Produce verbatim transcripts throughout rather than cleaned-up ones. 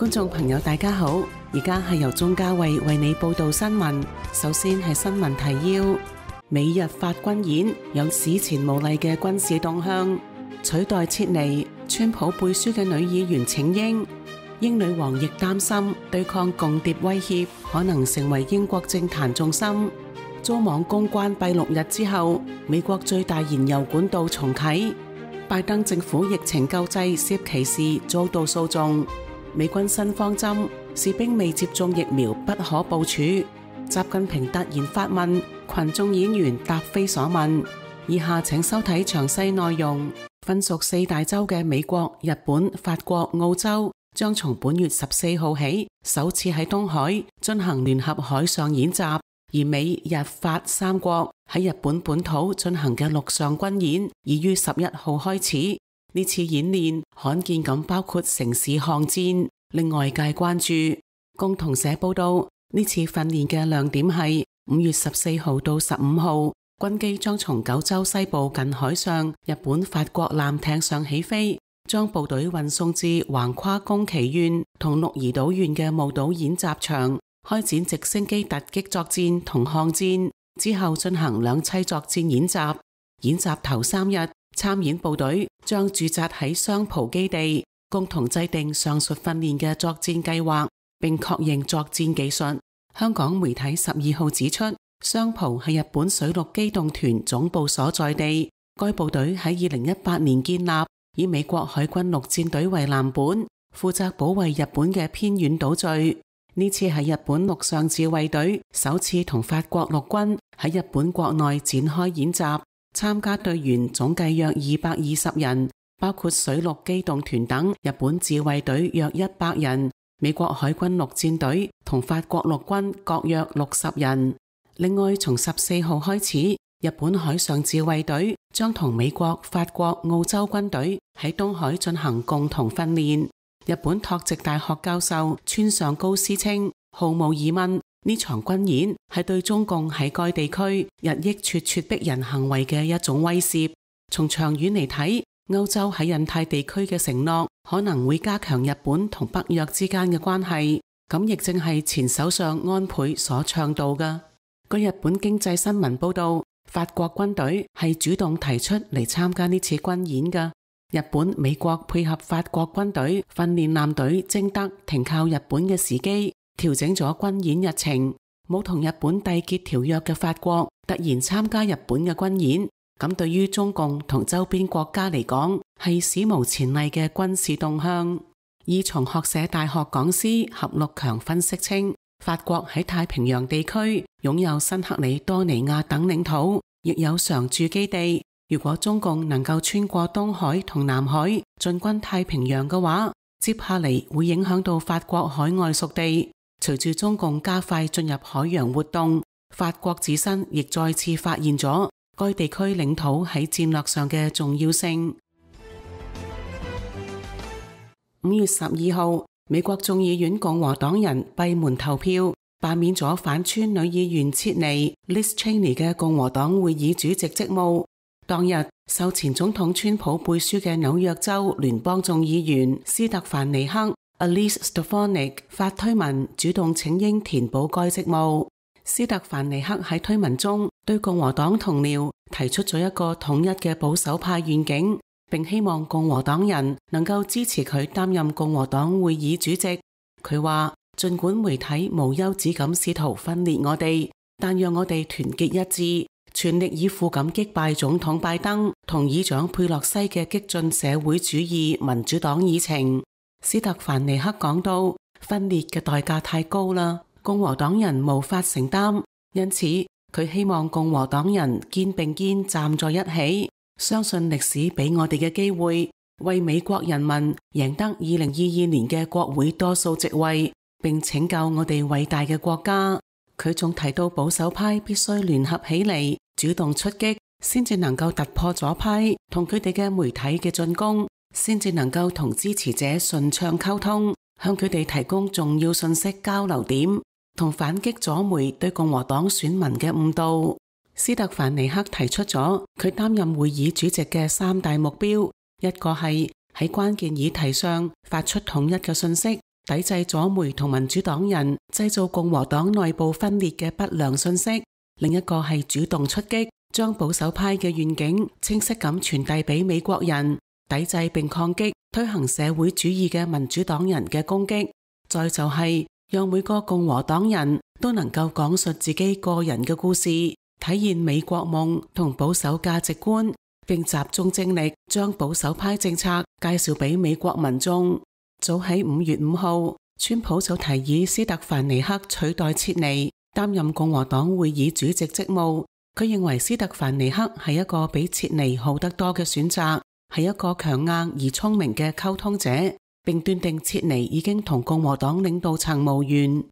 觀眾朋友大家好，而家係由鍾嘉慧為你報道新聞。首先係新聞提要：美日法軍演有史前無例嘅軍事動向，取代切尼，川普背書嘅女議員請纓。英女王亦擔心對抗共諜威脅可能成為英國政壇重心。遭網公關閉六日之後，美國最大燃油管道重啟。拜登政府疫情救濟涉歧視遭到訴訟。美軍新方針，士兵未接種疫苗不可部署。習近平突然發問，群眾演員答非所問。以下請收睇詳細內容。分屬四大洲嘅美國、日本、法國、澳洲將從本月十四號起首次喺東海進行聯合海上演習，而美、日、法三國喺日本本土進行嘅陸上軍演已於十一號開始。呢次演練罕見咁包括城市巷戰，令外界關注。共同社報道，呢次訓練嘅亮點係五月十四號到十五號，軍機將從九州西部近海上日本法國艦艇上起飛，將部隊運送至橫跨宮崎縣同鹿兒島縣嘅霧島演習場，開展直升機突擊作戰同巷戰，之後進行兩棲作戰演習。演習頭三日，參演部隊將駐紮喺雙浦基地，共同制定上述訓練嘅作戰計劃，並確認作戰技術。香港媒體十二號指出，雙浦係日本水陸機動團總部所在地。該部隊喺二零一八年建立，以美國海軍陸戰隊為藍本，負責保衛日本嘅偏遠島嶼。呢次係日本陸上自衛隊首次同法國陸軍喺日本國內展開演習。參加隊員總計約二百二十人，包括水陸機動團等日本自衛隊約一百人，美國海軍陸戰隊同法國陸軍各約六十人。另外，從十四號開始，日本海上自衛隊將同美國、法國、澳洲軍隊喺東海進行共同訓練。日本托直大學教授村上高司稱，毫無疑問，呢場軍演係對中共喺該地區日益咄咄逼人行為嘅一種威懾。從長遠嚟睇，歐洲喺印太地區嘅承諾可能會加強日本同北約之間嘅關係，咁亦正係前首相安倍所倡導嘅。據日本經濟新聞報道，法國軍隊係主動提出嚟參加呢次軍演嘅。日本、美國配合法國軍隊訓練艦隊徵得停靠日本嘅時機，調整咗軍演日程。冇同日本締結條約嘅法國突然參加日本嘅軍演，咁對於中共同周邊國家嚟講係史無前例嘅軍事動向。以從學社大學講師合六強分析稱，法國喺太平洋地區擁有新克里多尼亞等領土，亦有常駐基地。如果中共能夠穿過東海同南海進軍太平洋嘅話，接下嚟會影響到法國海外屬地。隨住中共加快進入海洋活動，法國自身亦再次發現咗該地區領土喺戰略上嘅重要性。五月十二號，美國眾議院共和黨人閉門投票，罷免咗反川女議員切尼 Liz Cheney 嘅共和黨會議主席職務。當日，受前總統川普背書嘅紐約州聯邦眾議員斯特凡尼克 Elise Stefanik 發推文主動請纓填補該職務。斯特凡尼克喺推文中對共和黨同僚提出咗一個統一嘅保守派願景，並希望共和黨人能夠支持佢擔任共和黨會議主席。佢話，儘管媒體無休止咁試圖分裂我哋，但讓我哋團結一致，全力以赴咁擊敗總統拜登同議長佩洛西嘅激進社會主義民主黨議程。斯特凡尼克講到，分裂嘅代價太高啦，共和黨人無法承擔，因此佢希望共和黨人肩並肩站在一起，相信歷史俾我哋嘅機會，為美國人民贏得二零二二年嘅國會多數席位，並拯救我哋偉大嘅國家。佢仲提到保守派必須聯合起嚟，主動出擊，先至能夠突破左派同佢哋嘅媒體嘅進攻，先至能夠同支持者順暢溝通，向佢哋提供重要信息交流點，同反擊左媒對共和黨選民嘅誤導。斯特凡尼克提出咗佢擔任會議主席嘅三大目標，一個係喺關鍵議題上發出統一嘅信息， 抵制左媒同民主黨人製造共和黨內部分裂嘅不良信息，另一個係主動出擊，將保守派嘅願景清晰咁傳遞俾美國人，抵制並抗擊推行社會主義嘅民主黨人嘅攻擊。再就係讓每個共和黨人都能夠講述自己個人嘅故事，體現美國夢同保守價值觀，並集中精力將保守派政策介紹俾美國民眾。早喺五月五號，川普就提議斯特凡尼克取代切尼擔任共和黨會議主席職務。佢認為斯特凡尼克係一個比切尼好得多嘅選擇，係一個強硬而聰明嘅溝通者，並斷定切尼已經同共和黨領導層無緣。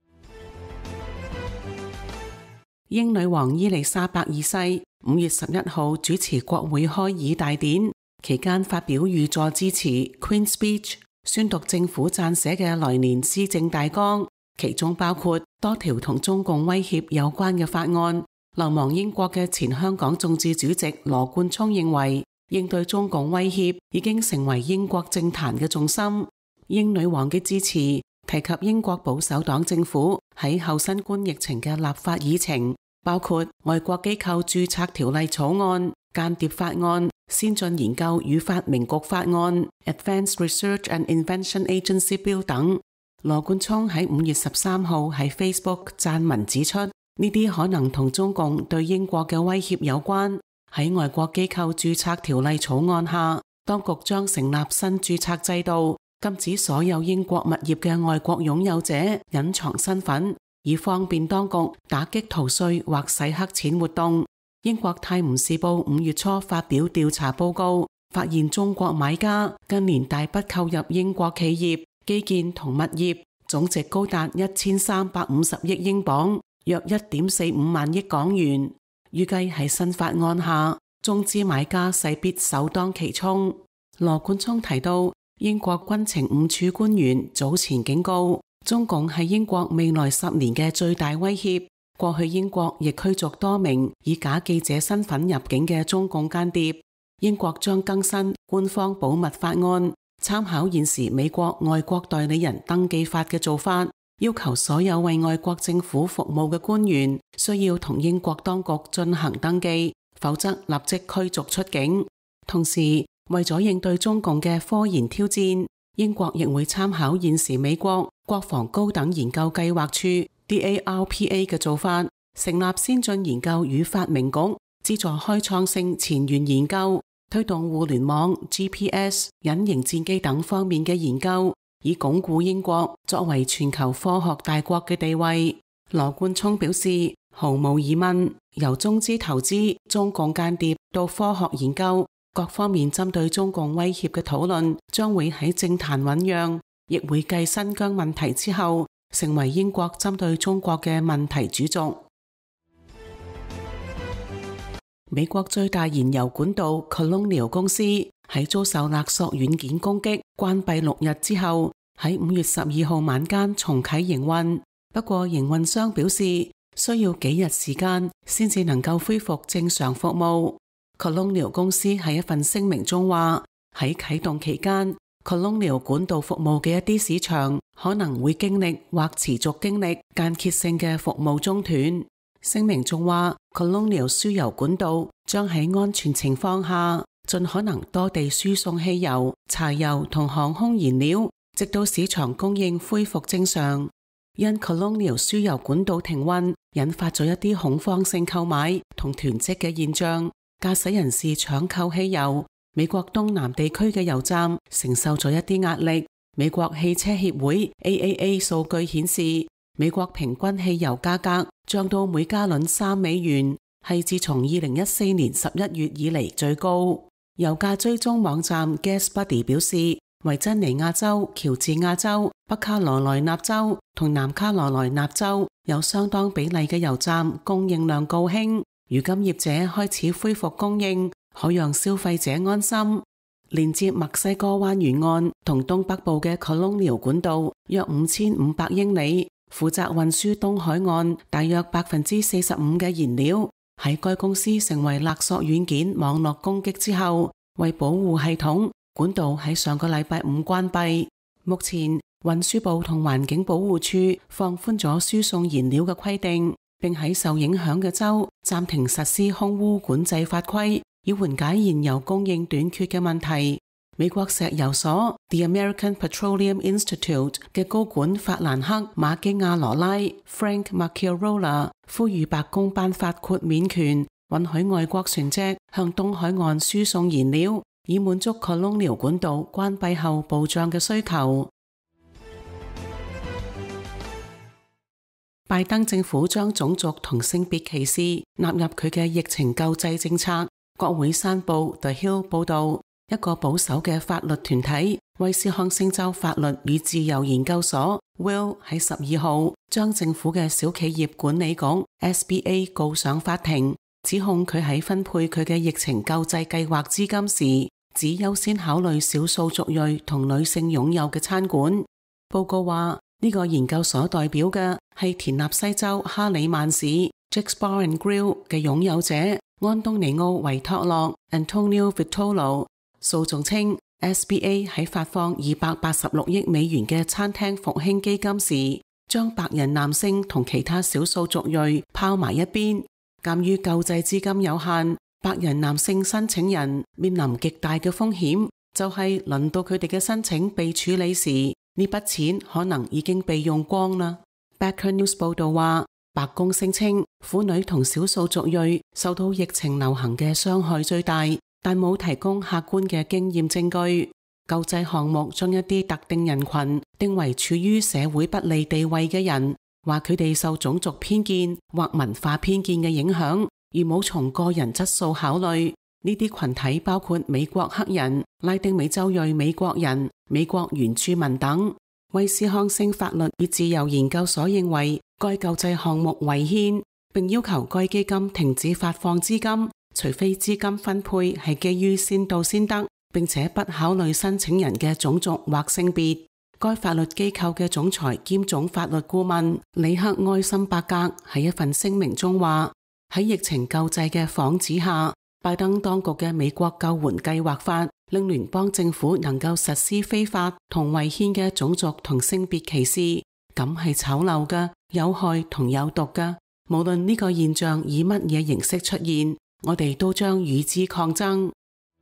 英女王伊麗莎白二世五月十一號主持國會開議大典，期間發表御座致辭 Queen's Speech， 宣讀政府撰寫嘅來年施政大綱，其中包括多條同中共威脅有關嘅法案。流亡英國嘅前香港眾志主席羅冠聰認為，應對中共威脅已經成為英國政壇嘅重心。英女王嘅致辭提及英國保守黨政府喺後新冠疫情嘅立法議程，包括外國機構註冊條例草案、間諜法案、先進研究與發明局法案 Advanced Research and Invention Agency Bill 等。羅冠聰喺五月十三號喺 Facebook 撰文指出，呢啲可能同中共對英國嘅威脅有關。喺外國機構註冊條例草案下，當局將成立新註冊制度，禁止所有英國物業嘅外國擁有者隱藏身份，以方便當局打擊逃稅或洗黑錢活動。英國泰晤士報五月初發表調查報告，發現中國買家近年大筆購入英國企業、基建同物業，總值高達一千三百五十億英鎊，約一點四五萬億港元。預計喺新法案下，中資買家勢必首當其衝。羅冠聰提到，英國軍情五處官員早前警告，中共係英國未來十年嘅最大威脅。過去英國亦驅逐多名以假記者身份入境嘅中共間諜。英國將更新官方保密法案，參考現時美國外國代理人登記法嘅做法，要求所有為外國政府服務嘅官員需要同英國當局進行登記，否則立即驅逐出境。同時，為咗應對中共嘅科研挑戰，英國亦會參考現時美國國防高等研究計劃處 D A R P A 嘅做法，成立先進研究與發明局，資助開創性前沿研究，推動互聯網、G P S、隱形戰機等方面嘅研究，以鞏固英國作為全球科學大國嘅地位。羅冠聰表示，毫無疑問，由中資投資、中共間諜到科學研究，各方面針對中共威脅嘅討論將會喺政壇醞釀，亦會繼新疆問題之後，成為英國針對中國嘅問題主軸。美國最大燃油管道 Colonial 公司喺遭受勒索軟件攻擊關閉六日之後，喺五月十二號晚間重啟營運。不過營運商表示需要幾日時間先至能夠恢復正常服務。Colonial 公司喺一份聲明中話，喺啟動期間 Colonial 管道服務嘅一啲市場可能會經歷或持續經歷間歇性嘅服務中斷。聲明仲話 Colonial 輸油管道將喺安全情況下盡可能多地輸送汽油、柴油同航空燃料，直到市場供應恢復正常。因 Colonial 輸油管道停運，引發咗一啲恐慌性購買同囤積嘅現象，駕駛人士搶購汽油。美國東南地區嘅油站承受咗一啲壓力。美國汽車協會 A A A 數據顯示，美國平均汽油價格漲到每加侖三美元，係自從二零一四年十一月以嚟最高。油價追蹤網站 GasBuddy 表示，維珍尼亞州、喬治亞州、北卡羅來納州同南卡羅來納州有相當比例嘅油站供應量告罄，如今業者開始恢復供應，可讓消費者安心。連接墨西哥灣沿岸同東北部嘅 Colonial 管道約五千五百英里，負責運輸東海岸大約百分之四十五嘅燃料。喺該公司成為勒索軟件網絡攻擊之後，為保護系統，管道喺上個禮拜五關閉。目前運輸部同環境保護署放寬咗輸送燃料嘅規定，並喺受影響嘅州暫停實施空污管制法規，以緩解燃油供應短缺嘅問題。美國石油所 The American Petroleum Institute 嘅高管法蘭克馬基亞羅拉 Frank Marchiarola 呼籲白宮頒發豁免權，允許外國船隻向東海岸輸送燃料，以滿足 Colonial 管道關閉後暴漲嘅需求。拜登政府將種族同性別歧視納入佢嘅疫情救濟政策。國會山報 The Hill 報道，一個保守嘅法律團體威斯康星州法律與自由研究所 Will 喺十二號將政府嘅小企業管理局 S B A 告上法庭，指控佢喺分配佢嘅疫情救濟計劃資金時，只優先考慮少數族裔同女性擁有嘅餐館。報告話，呢個研究所代表嘅係田納西州哈里曼市 Jack's Bar and Grill 嘅擁有者安東尼奧維托洛 Antonio Vitolo。訴訟稱 S B A 喺發放二百八十六億美元嘅餐廳復興基金時，將白人男性同其他少數族裔拋埋一邊。鑒於救濟資金有限，白人男性申請人面臨極大嘅風險，就係輪到佢哋嘅申請被處理時，呢筆錢可能已經被用光啦。Backer News 報道話，白宮聲稱婦女同少數族裔受到疫情流行嘅傷害最大，但冇提供客觀嘅經驗證據。救濟項目將一啲特定人群定為處於社會不利地位嘅人，話佢哋受種族偏見或文化偏見嘅影響，而冇從個人質素考慮。呢啲群體包括美國黑人、拉丁美洲裔美國人、美國原住民等。威斯康星法律與自由研究所認為該救濟項目違憲，並要求該基金停止發放資金，除非資金分配係基於先到先得，並且不考慮申請人嘅種族或性別。該法律機構嘅總裁兼總法律顧問里克埃森伯格喺一份聲明中話，喺疫情救濟嘅幌子下，拜登當局嘅美國救援計劃法令聯邦政府能夠實施非法同違憲嘅種族同性別歧視，咁係醜陋嘅、有害同有毒嘅。無論呢個現象以乜嘢形式出現，我哋都將與之抗爭。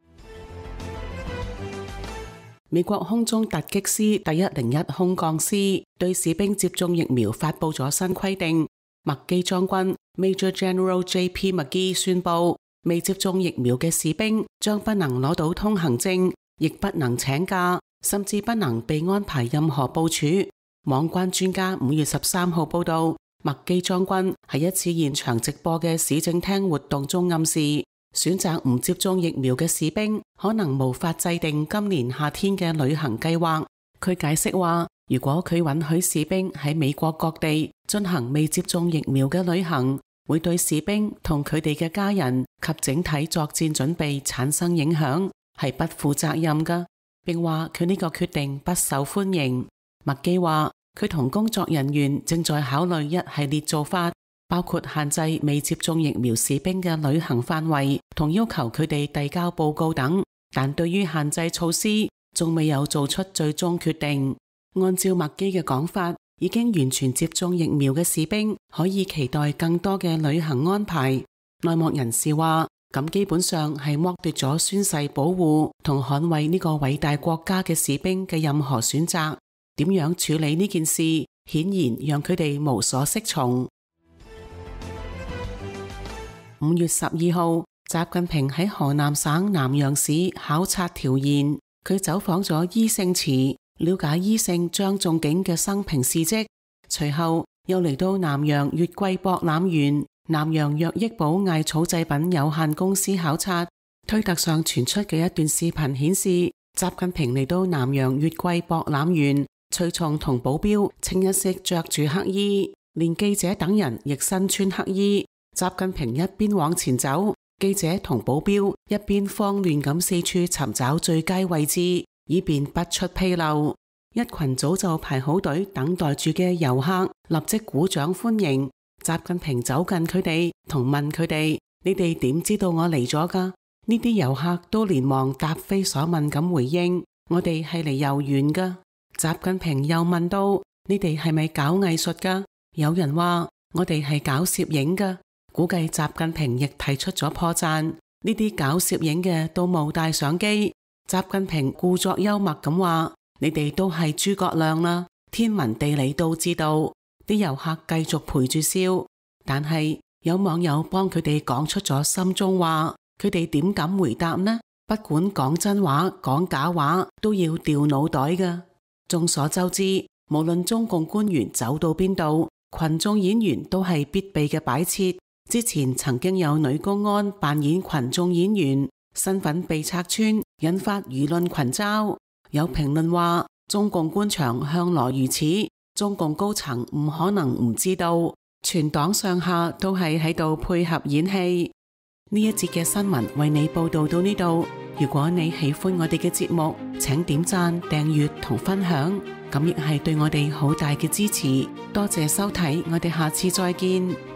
美國空中突擊師第一零一空降師對士兵接種疫苗發佈咗新規定。麥基將軍 Major General J P McGee 宣布，未接種疫苗嘅士兵將不能攞到通行證，亦不能請假，甚至不能被安排任何部署。網關專家五月十三號報道，麥基將軍喺一次現場直播嘅市政廳活動中暗示，選擇唔接種疫苗嘅士兵可能無法制定今年夏天嘅旅行計劃。佢解釋話，如果佢允許士兵喺美國各地進行未接種疫苗嘅旅行，會對士兵同佢哋嘅家人及整體作戰準備產生影響，係不負責任㗎，並話佢呢個決定不受歡迎。麥基話，佢同工作人員正在考慮一系列做法，包括限制未接種疫苗士兵嘅旅行範圍，同要求佢哋遞交報告等，但對於限制措施，仲未有做出最終決定。按照麥基嘅講法，已經完全接種疫苗嘅士兵可以期待更多嘅旅行安排。內幕人士話，咁基本上係剝奪咗宣誓保護同捍衛呢個偉大國家嘅士兵嘅任何選擇。點樣處理呢件事，顯然讓佢哋無所適從。五月十二號，習近平喺河南省南陽市考察調研，佢走訪咗伊聖祠，了解伊聖張仲景嘅生平事蹟。隨後又嚟到南陽月桂博覽園、南陽藥益寶艾草製品有限公司考察。推特上傳出嘅一段視頻顯示，習近平嚟到南陽月桂博覽園，隨從同保鏢清一色着住黑衣，連記者等人亦身穿黑衣。習近平一邊往前走，記者同保鏢一邊慌亂咁四處尋找最佳位置，以便不出紕漏。一群早就排好隊等待住嘅遊客立即鼓掌歡迎。習近平走近佢哋，同問佢哋：你哋點知道我嚟咗㗎？呢啲遊客都連忙答非所問咁回應：我哋係嚟遊園㗎。 習近平又問到：你哋係咪搞藝術㗎？有人話我哋係搞攝影㗎。估計習近平亦提出咗破綻，呢啲搞攝影嘅都冇帶相機。習近平故作幽默咁話：你哋都係諸葛亮啦，天文地理都知道。啲遊客繼續陪住笑，但係有網友幫佢哋講出咗心中話，佢哋點敢回答呢？不管講真話講假話都要掉腦袋㗎。眾所周知，無論中共官員走到邊度，群眾演員都係必備嘅擺設。之前曾經有女公安扮演群眾演員，身份被拆穿，引發輿論群嘲。有評論話，中共官場向來如此，中共高層唔可能唔知道，全黨上下都係喺度配合演戲。呢一節嘅新聞為你報道到呢度。如果你喜歡我哋嘅節目，請點讚、訂閱同分享，咁亦係對我哋好大嘅支持。多謝收睇，我哋下次再見。